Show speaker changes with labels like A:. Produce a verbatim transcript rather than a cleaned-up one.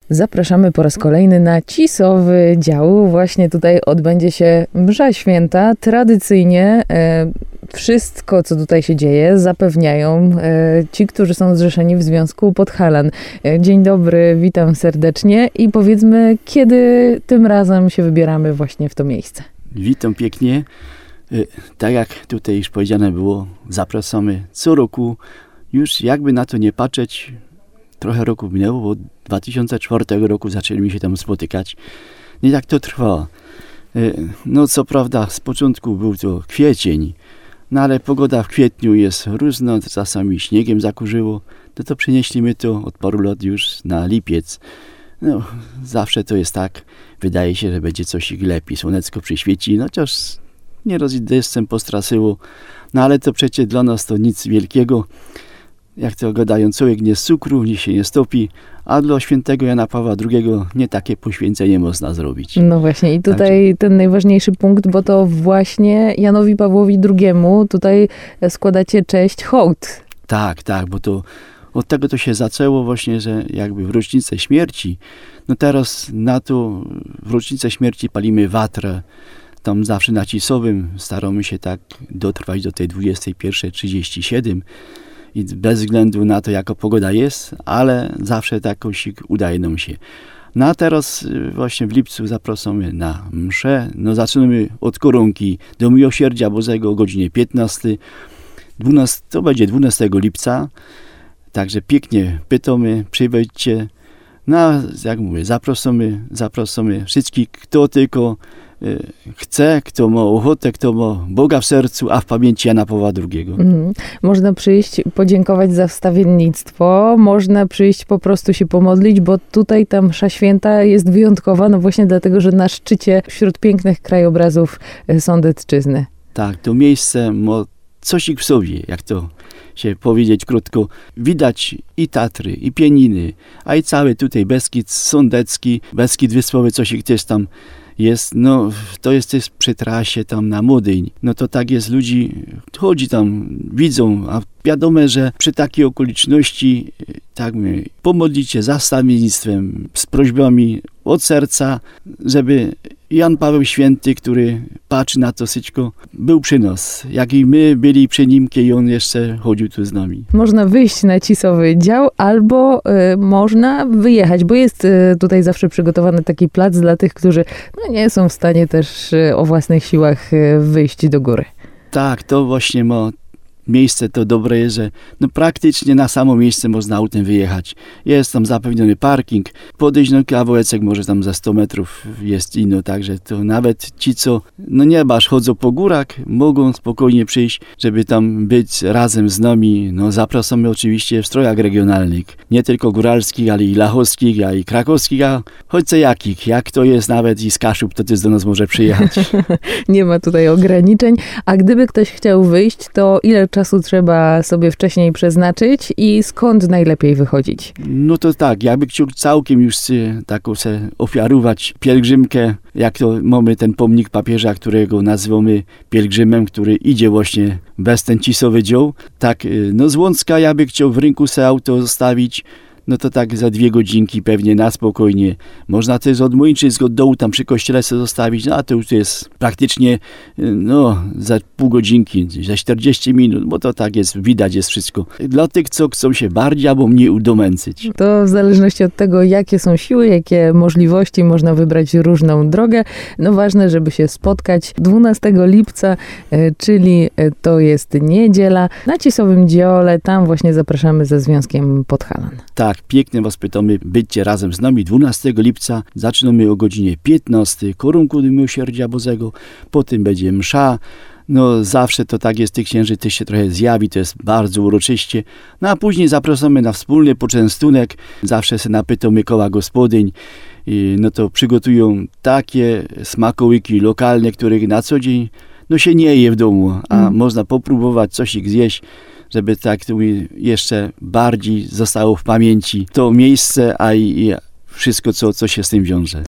A: Zapraszamy po raz kolejny na Cisowy dział. Właśnie tutaj odbędzie się msza święta. Tradycyjnie e, wszystko, co tutaj się dzieje, zapewniają e, ci, którzy są zrzeszeni w Związku Podhalan. E, dzień dobry, witam serdecznie i powiedzmy, kiedy tym razem się wybieramy właśnie w to miejsce.
B: Witam pięknie. E, tak jak tutaj już powiedziane było, zapraszamy co roku. Już jakby na to nie patrzeć, trochę roku minęło, bo dwa tysiące czwartego roku zaczęliśmy się tam spotykać. Nie tak to trwa. No co prawda z początku był to kwiecień, no ale pogoda w kwietniu jest różna, czasami śniegiem zakurzyło, to to przenieśliśmy to od paru lat już na lipiec. No zawsze to jest tak, wydaje się, że będzie coś lepiej, słonecko przyświeci, no chociaż nieraz deszczem postraszyło, no ale to przecież dla nas to nic wielkiego. Jak to gadają, człowiek nie z cukru, niech się nie stopi, a dla świętego Jana Pawła drugiego nie takie poświęcenie można zrobić.
A: No właśnie i tutaj Także... ten najważniejszy punkt, bo to właśnie Janowi Pawłowi drugiemu tutaj składacie cześć, hołd.
B: Tak, tak, bo to od tego to się zaczęło właśnie, że jakby w rocznicę śmierci, no teraz na to w rocznicę śmierci palimy watrę, tam zawsze na Cisowym staramy się tak dotrwać do tej dwudziestej pierwszej trzydzieści siedem, i bez względu na to, jaka pogoda jest, ale zawsze tak kosik udaje nam się. No a teraz właśnie w lipcu zapraszamy na mszę. No zaczynamy od koronki do Miłosierdzia Bożego o godzinie piętnastej. dwunastego, to będzie dwunastego lipca. Także pięknie pytamy, przyjdźcie. No a jak mówię, zapraszamy, zapraszamy wszystkich, kto tylko chce, kto ma ochotę, kto ma Boga w sercu, a w pamięci Jana Pawła drugiego. Mm.
A: Można przyjść, podziękować za wstawiennictwo, można przyjść po prostu się pomodlić, bo tutaj ta msza święta jest wyjątkowa, no właśnie dlatego, że na szczycie wśród pięknych krajobrazów Sądecczyzny.
B: Tak, to miejsce ma coś w sobie, jak to się powiedzieć krótko. Widać i Tatry, i Pieniny, a i cały tutaj Beskid Sądecki, Beskid Wyspowy, coś ich też tam jest, no to jest też przy trasie tam na Modyń. No to tak jest, ludzi chodzi tam, widzą, a wiadomo, że przy takiej okoliczności tak my pomodlicie za wstawiennictwem, z prośbami od serca, żeby Jan Paweł Święty, który patrzy na to wszystko, był przy nas. Jak i my byli przy nim, kiedy on jeszcze chodził tu z nami.
A: Można wyjść na Cisowy dział albo y, można wyjechać, bo jest y, tutaj zawsze przygotowany taki plac dla tych, którzy no, nie są w stanie też y, o własnych siłach y, wyjść do góry.
B: Tak, to właśnie ma miejsce to dobre jest, że no praktycznie na samo miejsce można autem wyjechać. Jest tam zapewniony parking, podejść no kawałeczek, może tam za sto metrów jest ino, także to nawet ci, co no nie basz, chodzą po górach, mogą spokojnie przyjść, żeby tam być razem z nami. No zapraszamy oczywiście w strojach regionalnych, nie tylko góralskich, ale i lachowskich, a i krakowskich, a choć co jakich, jak to jest nawet i z Kaszub, to też do nas może przyjechać.
A: Nie ma tutaj ograniczeń, a gdyby ktoś chciał wyjść, to ile czasu trzeba sobie wcześniej przeznaczyć i skąd najlepiej wychodzić?
B: No to tak, jakby chciał całkiem już taką se ofiarować pielgrzymkę, jak to mamy ten pomnik papieża, którego nazywamy pielgrzymem, który idzie właśnie bez ten Cisowy dział. Tak, no z Łącka ja by chciał w rynku se auto zostawić, no to tak za dwie godzinki pewnie na spokojnie. Można też od Młyńczyc, od dołu tam przy kościele sobie zostawić, no a to już jest praktycznie no za pół godzinki, za czterdzieści minut, bo to tak jest, widać jest wszystko. Dla tych, co chcą się bardziej albo mniej udomęcyć.
A: To w zależności od tego, jakie są siły, jakie możliwości, można wybrać różną drogę. No ważne, żeby się spotkać dwunastego lipca, czyli to jest niedziela, na Cisowym dziole, tam właśnie zapraszamy ze Związkiem Podhalan.
B: Tak, pięknie was pytamy, byćcie razem z nami dwunastego lipca, zaczynamy o godzinie piętnastej, koronku do Miłosierdzia Bożego, potem będzie msza. No zawsze to tak jest, tych księży też się trochę zjawi, to jest bardzo uroczyście. No a później zapraszamy na wspólny poczęstunek, zawsze się napytamy koła gospodyń. I no to przygotują takie smakołyki lokalne, których na co dzień no się nie je w domu, a mm. można popróbować coś ich zjeść, żeby tak jeszcze bardziej zostało w pamięci to miejsce, a i wszystko, co, co się z tym wiąże.